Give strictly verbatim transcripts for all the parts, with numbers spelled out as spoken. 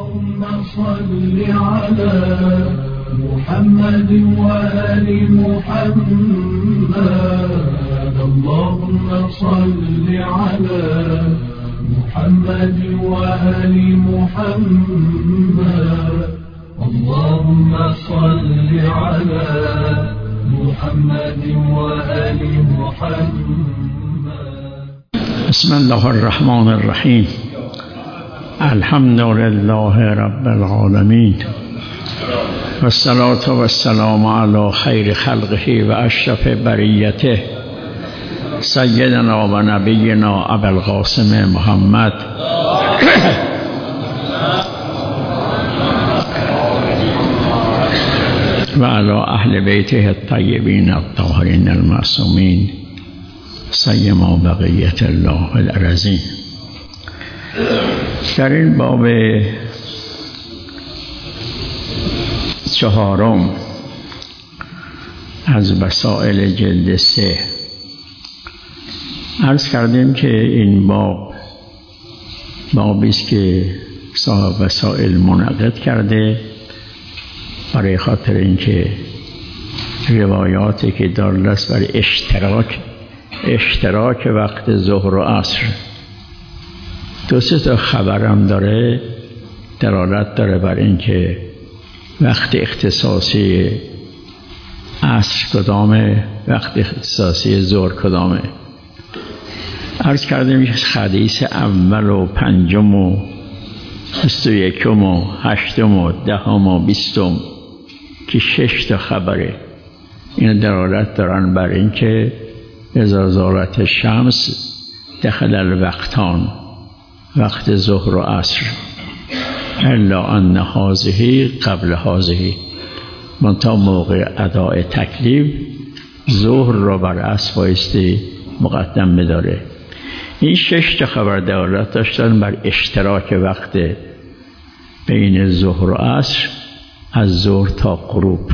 اللهم صل على محمد وآل محمد اللهم صل على محمد وآل محمد اللهم صل على محمد وآل محمد. بسم الله الرحمن الرحیم. الحمد لله رب العالمین و الصلاة و السلام علی خیر خلقه و اشرف بریته سیدنا و نبینا ابوالقاسم محمد و علی اهل بیته الطیبین الطاهرین المعصومین سیما بقیت الله الارضین. در این باب چهارم از مسائل جلد سه عرض کردیم که این باب بابی است که صاحب وسائل منعقد کرده برای خاطر اینکه روایاتی که دارد است برای اشتراک اشتراک وقت ظهر و عصر. دو سه تا خبرم داره دلالت داره بر اینکه وقت اختصاصی عصر کدامه، وقت اختصاصی ظهر کدامه. عرض کردیم که حدیث اول و پنجم و بیست و یکم و هشتم و دهم و بیستم که شش تا خبره این دلالت دارن بر اینکه اذا زالت الشمس دخل الوقتان، وقت ظهر و عصر، الا ان هذه قبل هذه، منتها موقع اداء تکلیف ظهر را بر عصر بایستی مقدم بداره. این شش تا خبر دلالت داشتن بر اشتراک وقت بین ظهر و عصر از ظهر تا غروب.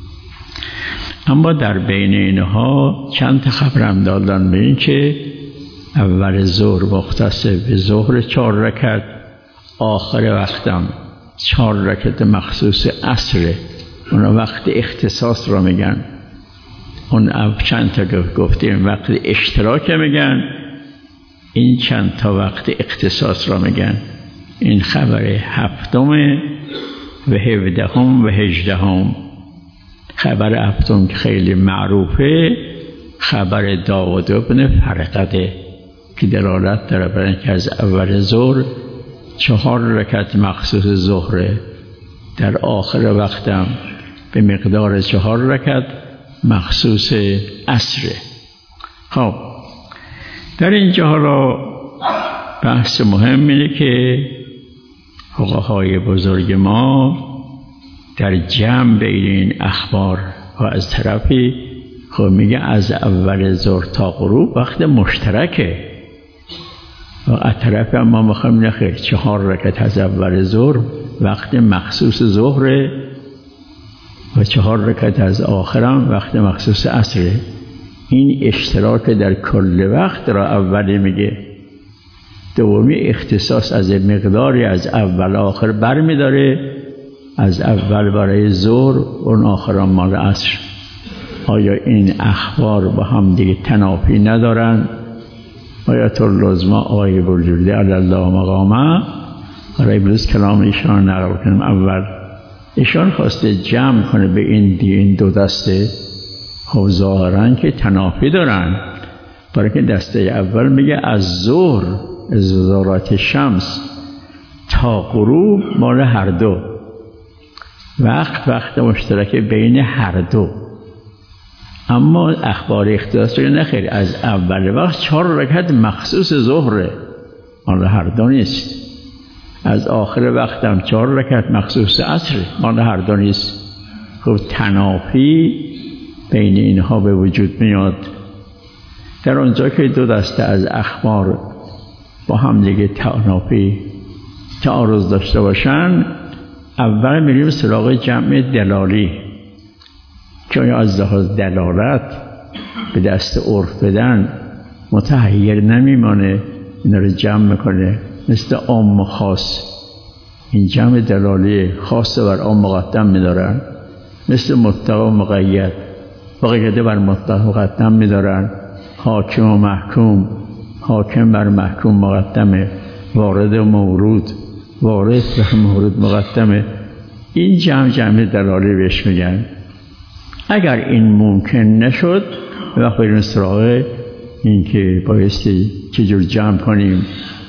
اما در بین اینها چند تا خبرم دادن به این که اول ظهر مختص به ظهر چهار رکعت، آخر وقتم چهار رکعت مخصوص عصر، اون وقت اختصاص را میگن. اون چند تا گفتیم وقت اشتراک میگن، این چند تا وقت اختصاص را میگن. این خبر هفتم و هفدهم و هجدهم. خبر هفتم که خیلی معروفه خبر داود ابن فرقده که دلالت داره بر اینکه از اول ظهر چهار رکعت مخصوص ظهره، در آخر وقتم به مقدار چهار رکعت مخصوص عصره. خب در اینجا حالا بحث مهم اینه که فقهای بزرگ ما در جمع بین این اخبار و از طرفی خب میگه از اول ظهر تا غروب وقت مشترکه و از طرف ما میخوایم نخیر چهار رکعت از اول ظهر وقت مخصوص ظهره و چهار رکعت از آخرم وقت مخصوص عصره. این اشتراک در کل وقت را اولی میگه، دومی اختصاص از مقداری از اول آخر بر میداره، از اول برای ظهر اون آخران مال عصر. آیا این اخبار با هم دیگه تنافی ندارن؟ آیت اللزمه آیه برجوده علی الله مقامه برای بروز کلام ایشان نقل کنیم. اول ایشان خواسته جمع کنه به این دی این دو دسته، خب ظاهرن که تنافی دارن، برای که دسته اول میگه از ظهر از زالت شمس تا غروب مال هر دو، وقت وقت مشترک بین هر دو. اما اخبار اختصاص رو نخیر، از اول وقت چهار رکعت مخصوص ظهره مال هر دو نیست، از آخر وقت هم چهار رکعت مخصوص عصر مال هر دو نیست. خب تنافی بین اینها به وجود میاد. در اونجا که دو دسته از اخبار با هم دیگه تنافی تعارض داشته باشن، اول میریم سراغ جمع دلالی که از لحاظ دلالت به دست عرف بدن متحیر نمیمانه، اینا رو جمع میکنه مثل عام و خاص. این جمع دلالی خاص بر آن مقدم می‌دارن، مثل مطلق و مقید مقیده بر مطلق مقدم می‌دارن، حاکم و محکوم حاکم بر محکوم مقدمه، وارد و مورود وارد بر مورود مقدمه. این جمع جمع دلالی بهش میگن. اگر این ممکن نشد وقت بریم سراغ این که بایستی چجور جمع کنیم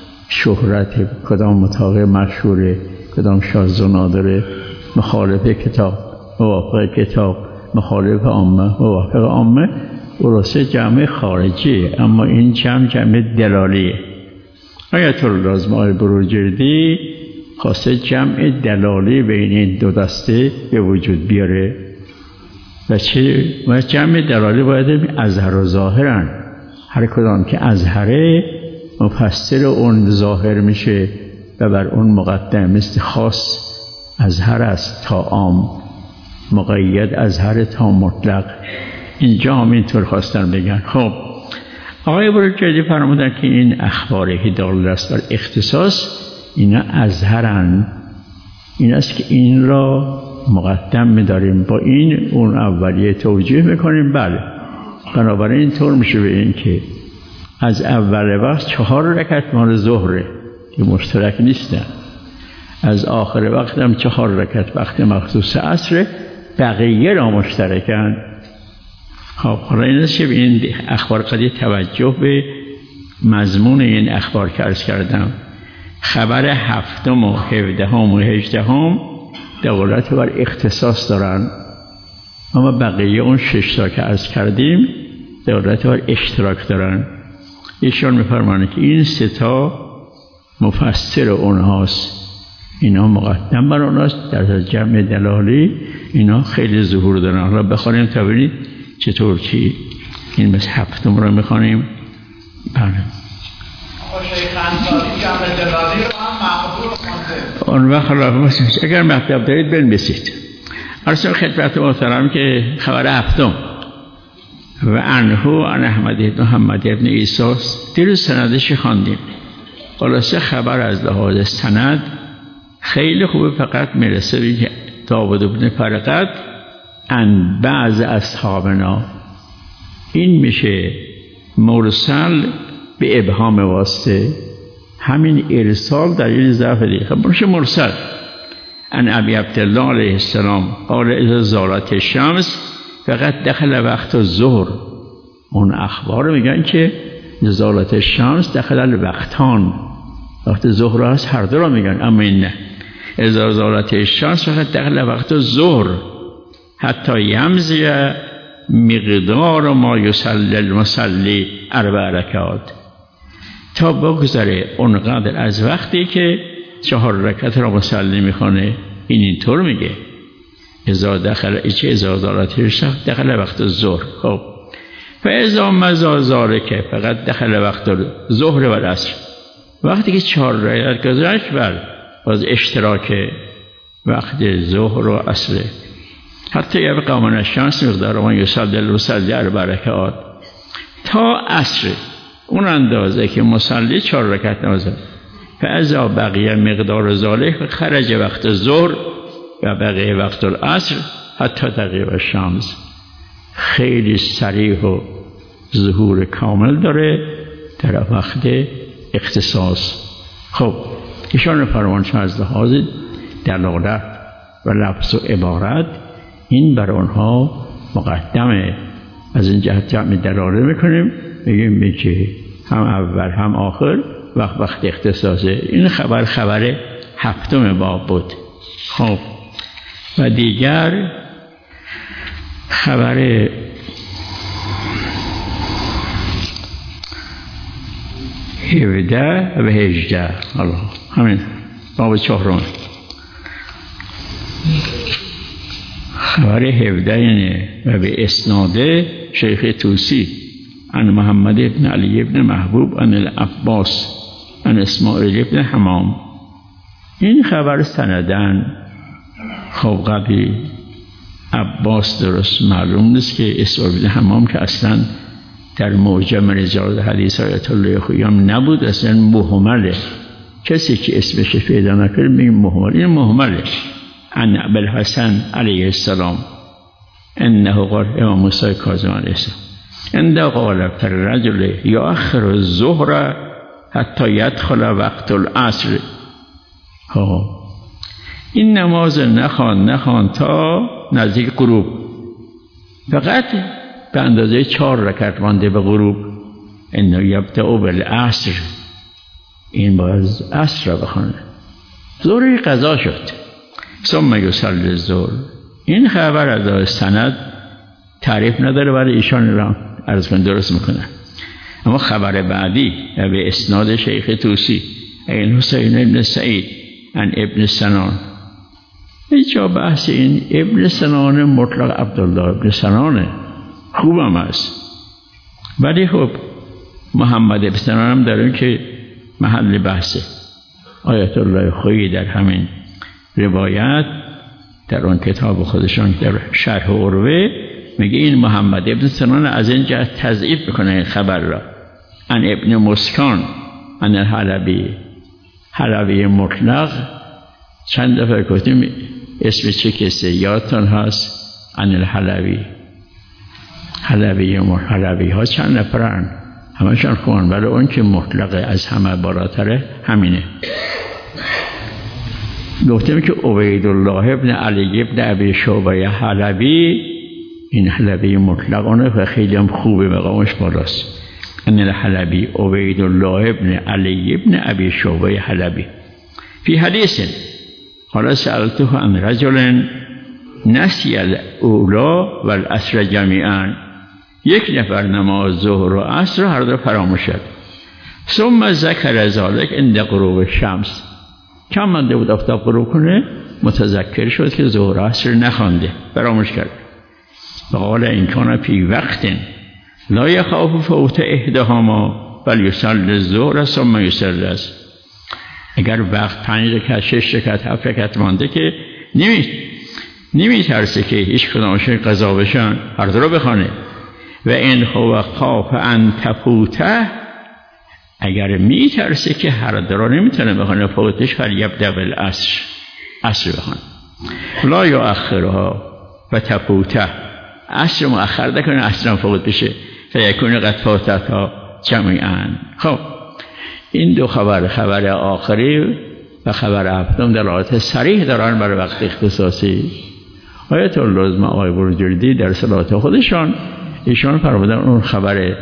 شهرت کدام مطاق مشهوره، کدام شاذ و نادره، مخالف کتاب موافق کتاب، مخالف عامه موافق عامه، ورسه جمع خارجی، اما این جمع جمع دلالیه. آیت الله لازم آقای بروجردی خواسته جمع دلالی بین این دو دسته به وجود بیاره و چه و جمع دلالی باید اظهر و ظاهرن، هر کدام که اظهره مفسر اون ظاهر میشه و بر اون مقدم، مثل خاص اظهر است تا عام، مقید اظهر تا مطلق. اینجا هم اینطور خواستن بگن. خب آقای بروجردی فرمودن که این اخباری که دال است بر اختصاص اینا اظهرن، این است که این را مقدم می‌داریم، با این اون اولیه توجیه میکنیم. بله، بنابراین اینطور میشه به این که از اول وقت چهار رکعت مال ظهره که مشترک نیستن، از آخر وقت هم چهار رکعت وقت مخصوص عصر، بقیه را مشترکن. خب حالا این است که به این اخبار قضیه توجه به مضمون این اخبار که عرض کردم. خبر هفتم و هفدهم و هجدهم دلالت بر اختصاص دارن، اما بقیه اون شش تا که عرض کردیم دلالت بر اشتراک دارن. ایشان می‌فرمایند که این سه تا مفسر اونهاست، اینا مقدم بر اونهاست، در جمع دلالی اینا خیلی ظهور دارن. حالا بخوانیم تا ببینید چطور چی این مثل هفتم رو می‌خوانیم. بله شیخ انصاری جمع دلالی رو هم مقبول خونده. اون وقت حالا اگر مطلب دارید بنویسید. ارسل خدمت محترم که خبر هفتم و عنه عن احمد بن محمد بن عیسی دیروز سندش خواندیم. خلاصه خبر از لحاظ سند خیلی خوبه، فقط میرسه به داوود بن فرقد عن بعض اصحابنا، این میشه مرسل به ابهام واسطه. همین ارسال در این ضعف دیگه خب میشه مرسل. ان ابی عبدالله علیه السلام قال اذا زالت الشمس فقط دخل وقت الظهر. اون اخبار میگن که زالت الشمس دخل الوقتان، وقت ظهر هست، هر دو را میگن، اما این نه. اذا زالت الشمس فقط دخل وقت الظهر حتی یمضی مقدار ما یصلی المصلی اربع رکعات، تا بگذره اونقدر از وقتی که چهار رکعت را مصلی میخونه. این اینطور میگه اذا دخل چه اذا زالت الشمس دخل وقت الظهر. خب فاذا مضى ذلك فقط دخل وقت الظهر و العصر. وقتی که چهار رکعت گذشت بر باز اشتراک وقت ظهر و عصر. حتی یبقى من الشمس مقدار ما یصلی المصلی اربع رکعات، تا عصر اون اندازه که مصلی چهار رکعت نماز. فاذا بقیه مقدار ذلك خرج وقت الظهر و بقیه وقت العصر حتی تغیب الشمس. خیلی صریح و ظهور کامل داره در وقت اختصاص. خب ایشان فرمان چون از لحاظ دلالت و لفظ و عبارت این بر آنها مقدمه. از این جهت جمع دلاله میکنیم، میگیم که هم اول هم آخر وقت وقت اختصاصه. این خبر خبر هفتم باب بود. خب و دیگر خبر هفده و هجده، الله همین باب چهارم. خبر هفده اینه و به اسناده شیخ توسی عن محمد ابن علی ابن محبوب عن العباس عن اسماعیل ابن حمام. این خبر سندن. خب قبلی عباس درست معلوم نیست که اسماعیل ابن حمام که اصلا در معجم رجال حدیث آیت الله خویم نبود، اصلا مهمله. کسی که اسمش پیدا نکنه میگه مهمل. این مهمله. عن ابوالحسن علیه السلام انه قال، امام موسی کاظم علیه السلام انده قال الرجل یؤخر الظهر حتی یدخل وقت العصر. ها این نماز نخوان نخوان تا نزدیک غروب، فقط به اندازه چهار رکعت مانده به غروب. انه یبدأ بالعصر، این باید عصر را بخونه. ظهر قضا شد. ثم یصلی الظهر. این خبر از سند تعریف نداره، برای ایشان را عرض کن درست میکنه. اما خبر بعدی به اسناد شیخ طوسی این حسین ابن سعید عن ابن سنان. اینجا بحث این ابن سنان مطلق عبدالله ابن سنانه، خوبم است، ولی خب محمد ابن سنان هم داریم که محل بحثه. آیت الله خویی در همین روایت در اون کتاب خودشان در شرح عروه میگه این محمد ابن سنان از این جهت تضعیف میکنه این خبر را. عن ابن مسکان عن الحلبی، حلبی مطلق چند دفعه گفتیم اسم چه کسی یادتون هست؟ عن الحلبی. حلبی حلبی ها چند نفرن، همشان خوان، ولی اون که مطلق از همه بالاتره همینه. گفتیم که عبیدالله ابن علی ابن ابی شعبه حلبی، این حلبی مطلق اونه و خیلی هم خوبه، مقامش بالاست. ان الحلبی عبیدالله ابن علی ابن ابی شعبه حلبی فی حدیث قال سألته عن رجل نسی الاولا و العصر جمیعا. یک نفر نماز ظهر و عصر هر دو فراموش کرد. ثم ذکر ذلک عند غروب الشمس. کم مانده بود آفتاب غروب کنه، متذکر شد که ظهر و عصر نخوانده، فراموش کرد. وقال این کان فی وقت لا یخاف فوت احدهما بل یصلی الظهر ثم یصلی العصر. اگر وقت پنج رکعت، شش رکعت، هفت رکعت مانده که نمی نمی ترسه که هیچ کدامشون قضا بشن، هر دو رو بخونه. و این هو خاف ان تفوته، اگر می ترسه که هر دو رو نمیتونه بخونه فوتش، فلیبدأ بالعصر، عصر بخونه. لا یؤخرها و تفوته، عصر مؤخر نکنه عصر فوت بشه، فیکون قد فاتها جمیعا. خب این دو خبر، خبر آخری و خبر هفتم دلالت صریح دارن برای وقت اختصاصی. آیت اللزم آقای برجردی در صلات خودشان ایشان فرمودن اون خبر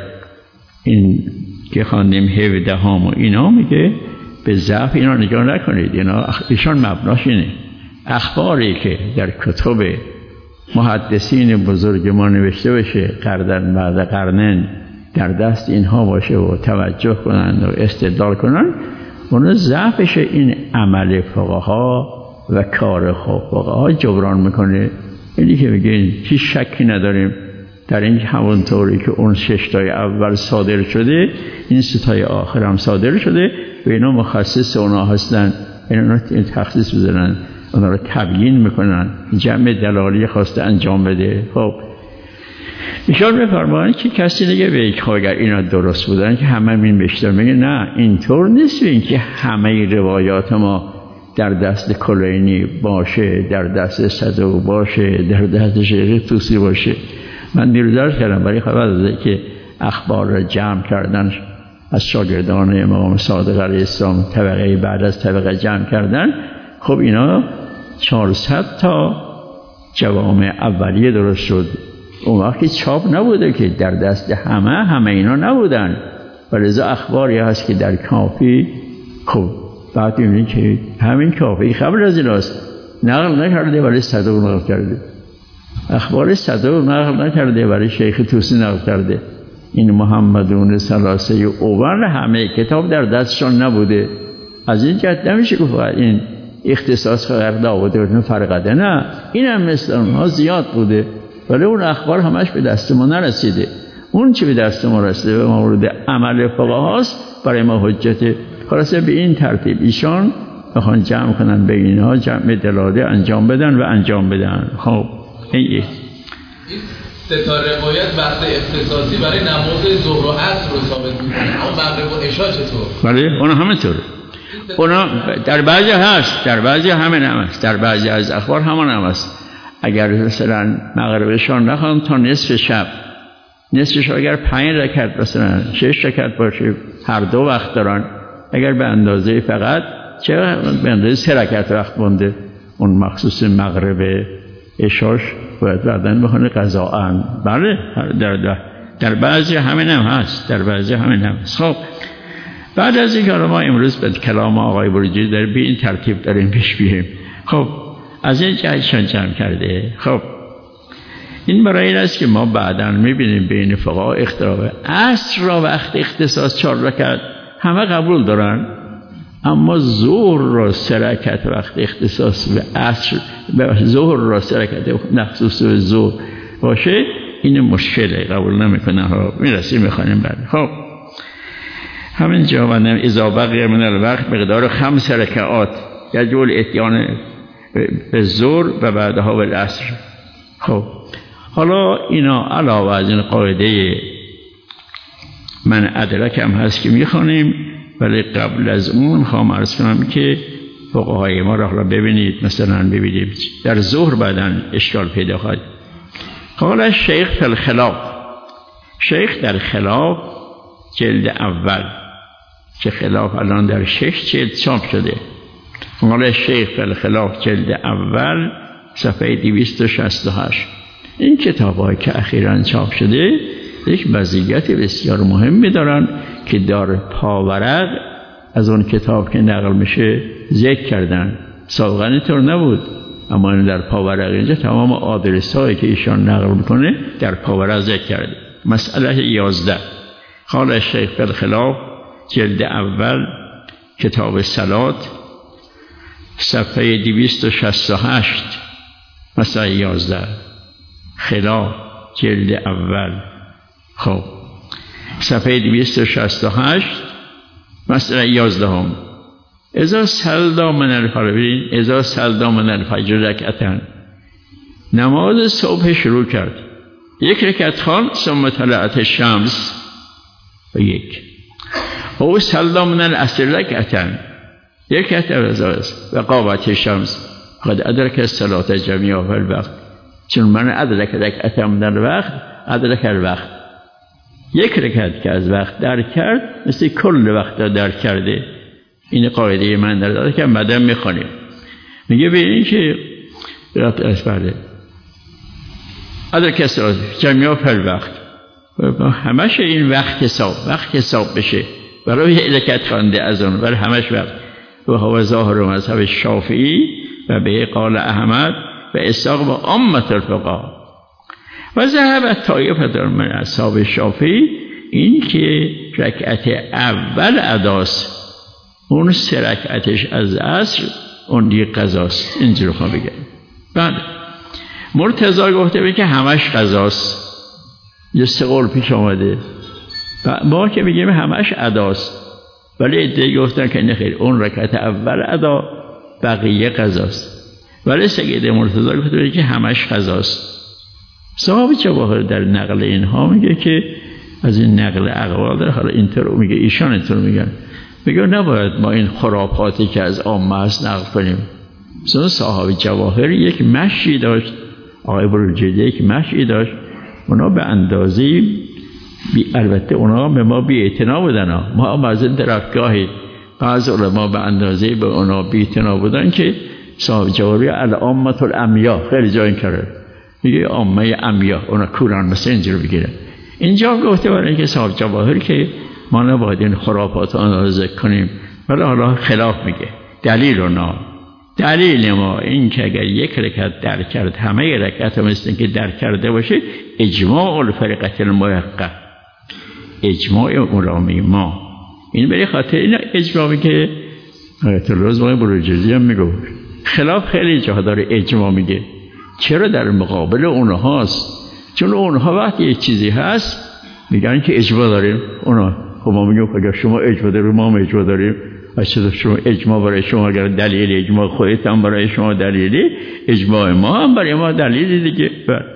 این که خواندیم هفده هام و اینا میگه به ضعف اینا نگاه نکنید. اینا ایشان مبناش اینه، اخباری که در کتب محدثین بزرگ ما نوشته بشه قرن بعد قرنن در دست اینها باشه و توجه کنند و استدلال کنند، اون ضعفش این عمل فقها و کار فقها جبران میکنه. اینی که میگه هیچ شکی نداریم در این همون طوری که اون شش تای اول صادر شده، این سه تای آخر هم صادر شده و اینا مخصص اونا هستن، اینا تخصیص بزنن، اونا رو تبیین میکنن، جمع دلالی خواسته انجام بده. خب ایشان بفرمایند که کسی نگه به یک اگر اینا درست بودن که همه این بیشتر میگه نه اینطور نیست، این که همه روایات ما در دست کلینی باشه، در دست صدوق باشه، در دست شیخ طوسی باشه. من دیروز درس کردم برای خبر داده که اخبار را جمع کردن از شاگردان امام صادق علیه السلام، طبقه بعد از طبقه جمع کردن. خب اینا چهارصد تا جوامع اولیه درست شد. اون وقتی چاپ نبوده که در دست همه همه اینا نبودن، ولذا اخباری هست که در کافی. خب بعد می‌بینید که همین کافی خبر از ایناست، نقل نکرده ولی صدوق نقل کرده، اخبار صدوق نقل نکرده ولی شیخ طوسی نقل کرده. این محمدون ثلاثه اولی همه کتاب در دستشان نبوده. از این جهت نمیشه گفت این اختصاص خبر داوود فرقده، نه، این هم مثل اونها زیاد بوده ولی اون اخبار همش به دست ما نرسیده. اون چی به دست ما رسیده به مورد عمل فقهاست، برای ما حجته. خلاصه به این ترتیب ایشان بخوان جمع کنن به اینها، جمع دلاله انجام بدن و انجام بدن. خب این سه تا روایت بحث اختصاصی برای نماز ظهر و عصر رو ثابت می‌کنه، اما مغرب و عشاء چطور؟ بله اون همینطوره. اونا در بعضی هست، در بعضی همین هم هست، در بعضی از اخبار همان هم هست. اگر مثلا مغربشان نخوان تا نصف شب، نصفش اگر پنج رکعت مثلا شش رکعت باشه، هر دو وقت دارن، اگر به اندازه فقط چه به اندازه سه رکعت وقت مونده، اون مخصوص مغرب عشاش باید بعدن بخونه قضاءً. بله در, در, در بعضی همین هم هست، در بعضی همین هم هست. خب بعد از اینکه ما امروز به کلام آقای بروجردی در به این ترتیب داریم پیش بیریم. خب از این جهتشان جمع کرده. خب این برای این است که ما بعداً میبینیم بین فقها اختلاف. عصر را وقت اختصاص چهار رکعت همه قبول دارن، اما ظهر را سه رکعت وقت اختصاص به عصر، به ظهر را سه رکعت مخصوص به ظهر باشه، این مشکله، قبول نمیکنه ها. میرسیم میخوانیم بعد. خب همین جا من اذا بقی من الوقت مقدار خمس رکعات یجوز اتیان به ظهر و بعدها به العصر. خب حالا اینا علاوه از این قاعده من ادرک هم هست که میخوانیم، ولی قبل از اون میخوام عرض کنم که فقهای ما را ببینید. مثلا ببینید در ظهر بعداً اشکال پیدا خواهد. قال شیخ فی الخلاف، شیخ در خلاف جلد اول، که خلاف الان در شش جلد چاپ شده. قال شیخ فی الخلاف جلد اول صفحه دویست و شصت و هشت. این کتاب‌هایی که اخیراً چاپ شده یک مزیت بسیار مهمی دارن که در پاورق از اون کتاب که نقل میشه ذکر کردن. سابقا اینطور نبود، اما این در پاورق اینجا تمام آدرس هایی که ایشان نقل میکنه در پاورق ذکر کرده. مسئله یازده. قال الشیخ فی الخلاف جلد اول کتاب صلات صفحه دویست و شصت و هشت. مسئله یازده خلاف جلد اول، خب صفحه دویست و شصت و هشت. مسئله یازده هم اذا سلدا من الفجر، اذا سلدا من الفجر رکعتن، نماز صبح شروع کرد، یک رکعت خوان ثم طلعت الشمس و یک، او سلدا من العصر رکعتن، یک رکعت از و قامت الشمس قد ادرک الصلاة جمیعا فی الوقت، چون من ادرک رکعت من الوقت ادرک الوقت، یک رکعت که از وقت درک کرد مثل کل وقت درک کرده. این قاعده من در داده که بعداً میخوانیم. میگه ببینید که رفت اسفرده ادرک الصلاة جمیعا فی الوقت، همش این وقت حساب وقت حساب بشه برای یک رکعت خوانده از اون، برای همش وقت. و هو ظاهر مذهب شافعی و به قال احمد و اسحاق و عامة الفقهاء و ذهب طایفه من اصحاب شافعی، این که رکعت اول اداست، اون سه رکعتش از عصر اون دیگه قضاست. اینجوری خواهم بگم. بعد مرتضی گفته به که همش قضاست، یه سه قول پیش آمده. ما که بگیم همش اداست، ولی ادعای گفتن که نخیر، اون رکعت اول ادا بقیه قضاست. ولی سید مرتضی گفته به که همش قضاست. صاحب جواهر در نقل اینها میگه که از این نقل اقوال داره، حالا اینطور میگه، ایشان اینطور میگن، میگه نباید ما این خرافاتی که از عامه هست نقل کنیم. مثلا صاحب جواهر یک مشی داشت، آقای بروجردی یک مشی داشت، اونا به اندازه بی، البته اونا به ما بی اعتنا بودن ها. ما هم از این درفگاهی بعض علما به اندازه به اونا بی اعتنا بودن که صاحب جواهری العامة العمیا خیلی جا این کرده، میگه عامه عمیا، اونا کوران مثل اینجا رو بگیره. اینجا گفته برای اینکه صاحب جواهر که ما نباید این خرافات آن رو ذکر کنیم، ولی حالا خلاف میگه. دلیل اونا، دلیل ما این که اگر یک رکعت درک کرد همه رکعت هم مثل که درک کرده باشه، اجماع الفرقه المحقه، اجماع علمای ما. این برای خاطر این اجماعی که آیت الله بروجردی هم میگه خلاف خیلی جا داره اجماع میگه. چرا در مقابل اونهاست؟ چون اونها وقتی یک چیزی هست میگن که اجماع داریم. اونا خب ما میگیم اگر شما اجماع داریم ما هم اجماع داریم. اصلا شما اجماع برای شما اگر دلیل اجماع خودت هم برای شما دلیلی، اجماع ما هم برای ما دلیلی دیگه.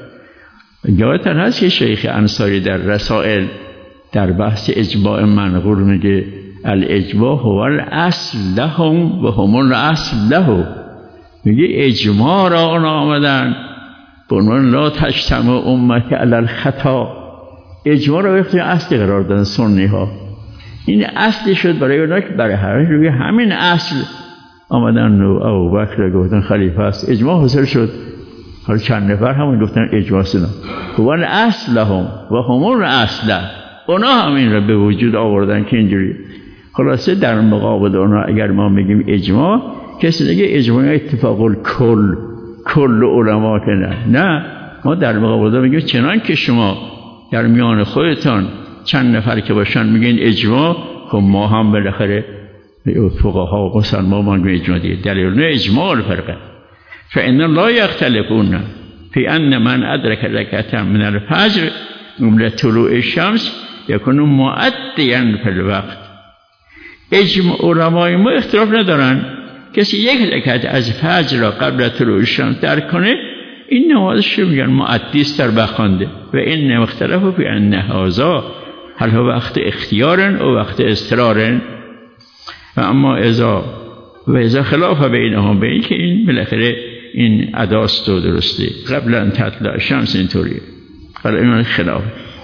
یادتون هست که شیخ انصاری در رسائل در بحث اجماع منقول میگه الاجماع هو الاصل لهم و هم الاصل له. میگه اجماع را آن آمدن به عنوان لا تجتمع امتی علی الخطا. اجماع را وقتی اصلی قرار دادن سنی ها. این اصلی شد برای اونا که برای هر روی همین اصل آمدن و ابوبکر گفتن خلیفه است، اجماع حاصل شد. حالا چند نفر همون گفتن اجماع سنا هو الاصل لهم و هم الاصل، اونا همین را به وجود آوردن که اینجوری. خلاصه در مقابل اونا اگر ما میگیم اجماع، کسی دیگه اجماع اتفاق الکل کل علما که نه نه ما در مقابل میگیم چنان که شما در میان خودتان چند نفر که باشن میگین اجماع، خب ما هم بالاخره فقها و مسلمان ما میگیم اجماع دیگه. دلیل نه اجماع الفرقه فإن لا يختلفون في أن من أدرك ركعة من الفجر قبل طلوع الشمس يكون مؤديا في الوقت. اجماع علمای ما اختلاف ندارن کسی یک رکعت از فجر را قبل طلوع شمس درک کنه، این نمازش رو میگن مؤدی است در وقت خوانده. و این مختلف فی ان هذا هل هو وقت اختیار و وقت اضطرار. و اما اذا و اذا خلاف بینهم، بین که این بالاخره این اداست و درسته قبل ان تطلع شمس اینطوریه، ولی این خلاف.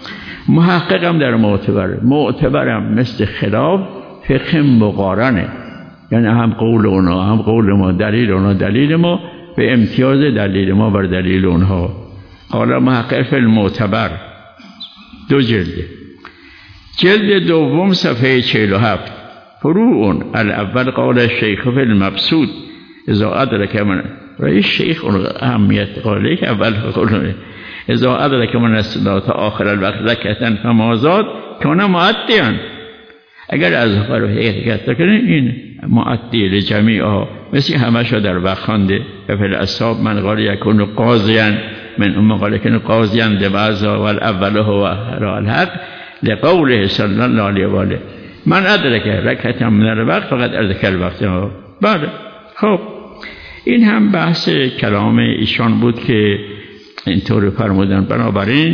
محققم در معتبر معتبرم مثل خلاف فقه مقارنه، یعنی هم قول اونا هم قول ما، دلیل اونا دلیل ما، به امتیاز دلیل ما بر دلیل اونها. حالا محقق فی المعتبر دو جلده، جلد دوم صفحه چهل و هفت فروع الاول قال الشیخ فی المبسوط اذا ادرک من رئیس شیخ اون اهمیت قاله که اول قوله اذا ادرک من الصلاة آخر الوقت رکعتن فمازاد کان مؤدیان. اگر از آخر حقیقت کنیم این مؤدی لجمیعها، مثل همه شو در وقت خوانده. و فی الاصحاب من قال یکون قاضیان من ام قال یکون قاضیان لبعضا و الاول هو را الحق لقوله صلی الله علیه و آله من ادرک رکعت من الوقت فقط ادرک الوقت. بله خب این هم بحث کلام ایشان بود که اینطور فرمودن. بنابراین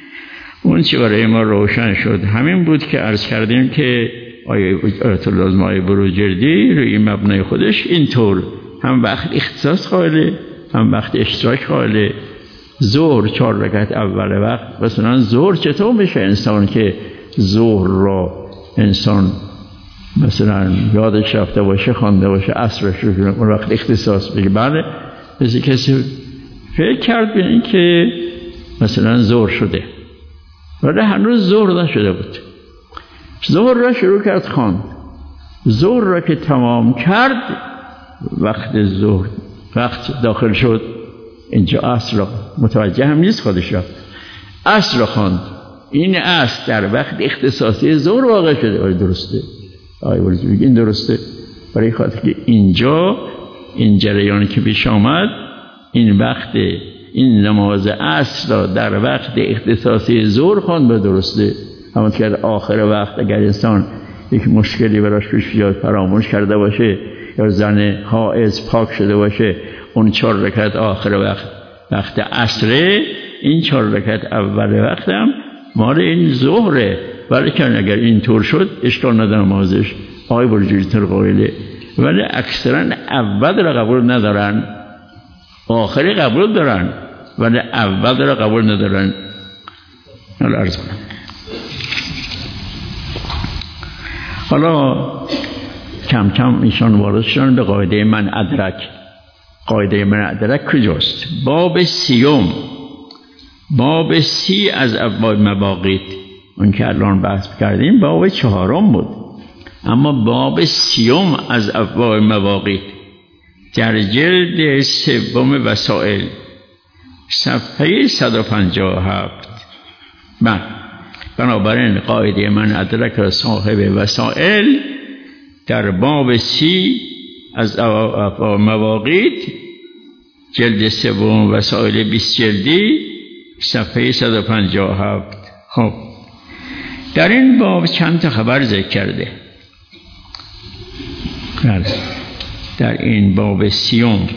اون چی برای ما روشن شد همین بود که عرض کردیم که آیت الله آیه بروجردی روی مبنای خودش اینطور هم وقت اختصاص قائله هم وقت اشتراک قائله. ظهر چهار رکعت اول وقت، مثلا ظهر چطور میشه انسان که ظهر را انسان مثلا یادش رفته باشه خوانده باشه عصرش رو اون وقت اختصاص بگه؟ بله مثل کسی فکر کرد به این که مثلا ظهر شده ولی هنوز ظهر نشده بود، ظهر را شروع کرد خواند، ظهر را که تمام کرد وقت ظهر وقت داخل شد، اینجا عصر را متوجه هم نیست خودش را عصر را خواند. این عصر در وقت اختصاصی ظهر واقع شده. آیا درسته؟ آیا این درسته؟ برای خاطر که اینجا این جریانی که پیش آمد این وقت این نماز عصر را در وقت اختصاصی ظهر خواند به درسته. همون که در آخر وقت اگر انسان یک مشکلی براش پیش بیاد فراموش کرده باشه یا زن حائض پاک شده باشه، اون چهار رکعت آخر وقت وقت عصره، این چهار رکعت اول وقت هم مال این ظهره. ولی که اگر این طور شد اشکال نداره نمازش آقای برجوری تر قائله. ولی اکثرا اول را قبول ندارن آخری قبول دارن ولی اول را قبول ندارن. حالا عرض کنم حالا کم کم ایشان وارد شدن به قاعده من ادرک. قاعده من ادرک کجاست؟ باب سیوم، باب سی از ابواب مواقیت، اون که الان بحث کردیم باب چهارم بود، اما باب سیوم از ابواب مواقیت در جلد سوم وسائل صفحه صد و پنجاه و هفت. من بنابراین قاعده من ادرک صاحب وسائل در باب سی از مواقیت جلد سوم وسائل بیست جلدی صفحه صد و پنجاه و هفت. خب در این باب چند تا خبر ذکر کرده. در این باب سیوم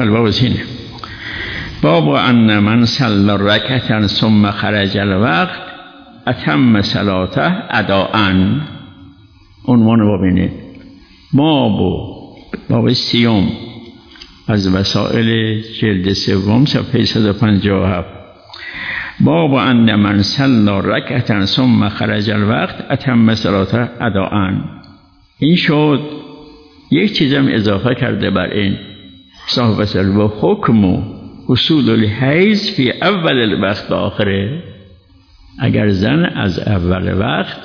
الباب زینه. باب ان من صلى رکعتا ثم خرج الوقت اتم صلاته اداءً. عنوان باب اینه. باب باب سیوم از وسائل جلد سوم صفحه صد و پنجاه و هفت. باب ان من صلى رکعتا ثم خرج الوقت اتم صلاته اداءً. این شد یک چیزم اضافه کرده بر این صاحب وسائل و حکم و اصول الحیض فی اول الوقت آخره. اگر زن از اول وقت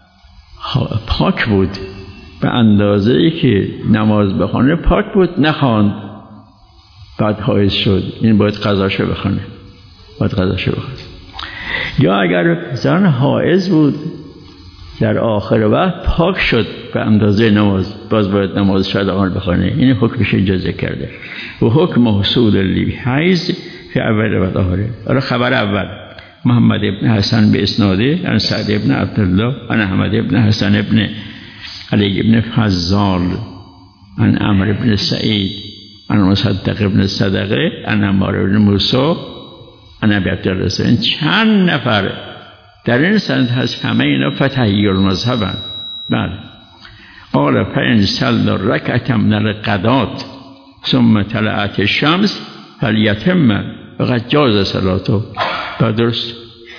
پاک بود به اندازه ای که نماز بخونه پاک بود نخواند بعد حایض شد، این باید قضاشو بخونه، باید قضاشو بخونه. یا اگر زن حایض بود در آخر وقت پاک شد به اندازه نماز باز باید نماز شادمان بخونه. این حکمش اجازه کرده و حکم حصول الحیض فی اول و آخره. حالا خبر اول محمد ابن حسن به اسناده عن سعد ابن عبدالله عن احمد ابن حسن ابن علی ابن فضال عن عمرو ابن سعید عن مصدق ابن صدقه عن عمار ابن موسی عن ابی عبدالله. این چند نفر در این سند هست، همه اینا فتحی المذهبن. بله. قال فإن صلى ركعة من الغداة ثم طلعت الشمس فليتم فقد جاز صلاته. درست.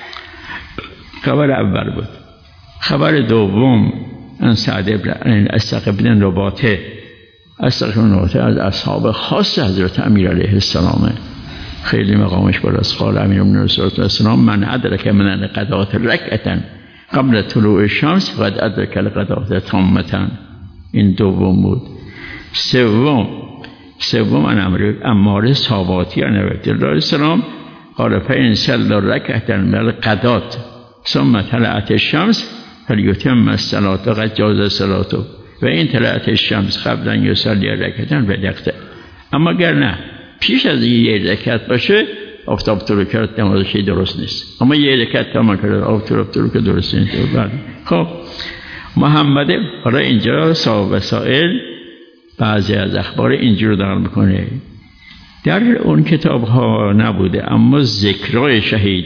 خبر اول بود. خبر دوم ان سعد ابن اسحاق ابن رباطه اسحاق ابن رباطه از اصحاب خاص حضرت امیر علیه السلام، خیلی مقامش بالاست. قال امیر بن رسول الله السلام من ادرک من الغداة رکعتا قبل طلوع الشمس فقد ادرک الغداة تامة. این دوم بود. سوم سوم ان امر عمار صاباتی عن عبدالله السلام قال فإن صلى ركعة من الغداة ثم طلعت الشمس فليتم الصلاة قد جاز صلاته و این طلعت الشمس قبل ان يصلي ركعة بدقته. اما اگر نه پیش از یه رکعت باشه آفتاب طلوع کرد نمازش درست نیست، اما یه رکعت تمام کرد آفتاب طلوع کرد درست نیست. خب محمد حالا اینجا صاحب وسائل بعضی از اخبار اینجور دارن میکنه. در اون کتاب ها نبوده اما ذکرای شهید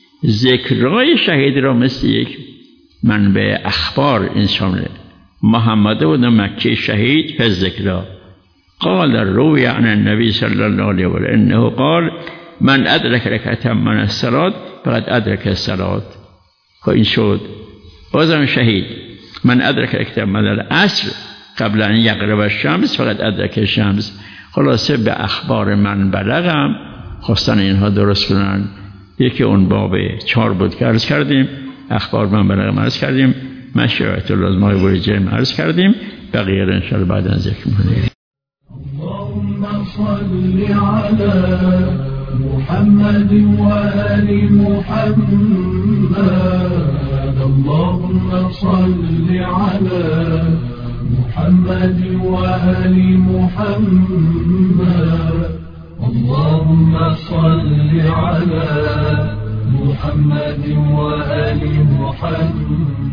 ذکرای شهید را مثل یک منبع اخبار این شامله. محمد و مکی شهید فی ذکرا قال روی عن النبی صلی الله علیه و آله انه قال من ادرک رکعة من الصلاة فقد ادرک الصلاة. خب این شد. بازم شهید من ادرک رکعة من العصر قبل ان یغرب الشمس فقد ادرک الشمس. خلاصه به اخبار من بلغم خواستن اینها درست کنن. یکی اون باب چهار بود که عرض کردیم، اخبار من بلغم عرض کردیم، مشروعیت اللازمه بوری جرم عرض کردیم، بقیه رو انشاءالله بعد از ذکر می‌کنیم. اللهم صل على محمد وآل محمد. اللهم صل على محمد وآل محمد. اللهم صل على محمد وآل محمد.